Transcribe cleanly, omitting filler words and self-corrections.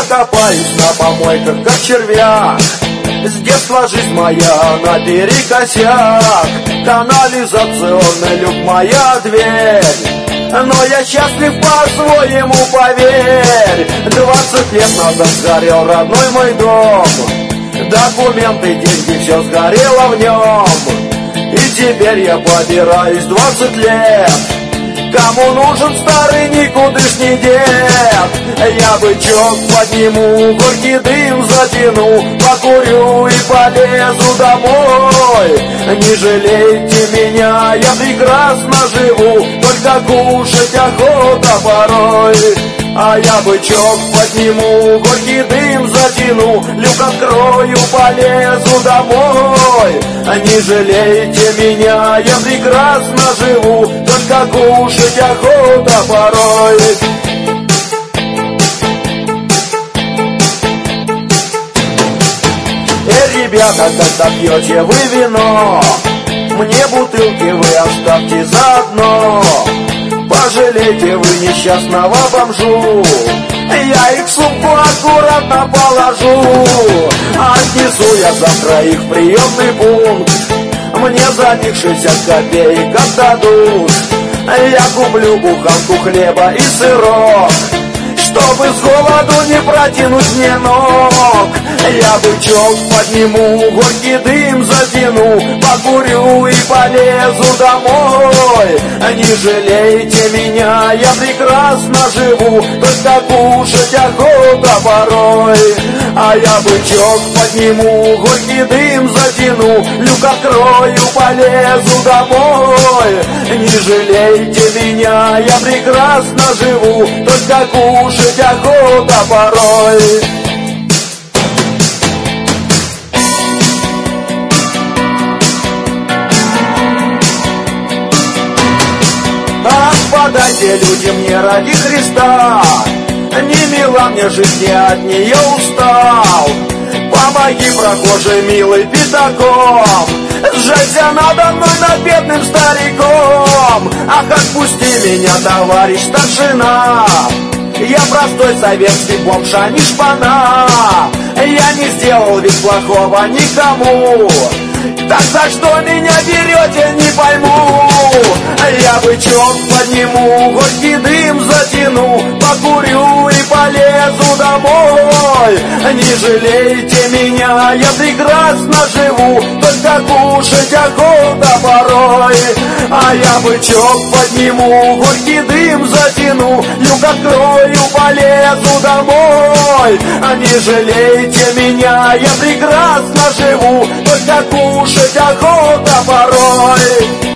копаюсь на помойках, как червяк. С детства жизнь моя наперекосяк. Канализационный люк моя дверь, но я счастлив по-своему, поверь. 20 лет назад сгорел родной мой дом. Документы, деньги, все сгорело в нем. И теперь я побираюсь 20 лет. Кому нужен старый никудышний дед? Я бычок подниму, горький дым затяну, покурю и полезу домой. Не жалейте меня, я прекрасно живу, только кушать охота порой. А я бычок подниму, горький дым затяну, люк открою, полезу домой. Не жалейте меня, я прекрасно живу, только кушать охота порой. Ребята, когда пьете вы вино, мне бутылки вы оставьте заодно. Пожалейте вы несчастного бомжу, я их в сумку аккуратно положу. Отнесу я завтра их в приемный пункт, мне за них 60 копеек отдадут. Я куплю буханку хлеба и сырок, чтобы с голоду не протянуть мне ног. Я бычок подниму, горький дым затяну, покурю и полезу домой. Не жалейте меня, я прекрасно живу, только кушать охота порой. А я бычок подниму, горький дым затяну, люк открою, полезу домой. Не жалейте меня, я прекрасно живу, только кушать охота порой. Подайте люди мне ради Христа, не мила мне жизнь, я от нее устал. Помоги, прохожий милый, пятаком, сжалься надо мной, над бедным стариком. Ах, отпусти меня, товарищ старшина, я простой советский бомж, а не шпана. Я не сделал ведь плохого никому, так за что меня берете, не пойму. Я бычок подниму, горький дым затяну, покурю и полезу домой. Не жалейте меня, я прекрасно живу, только кушать охота порой. А я бычок подниму, горький дым затяну, люк открою, полезу домой. Не жалейте меня, я прекрасно живу, только кушать охота порой.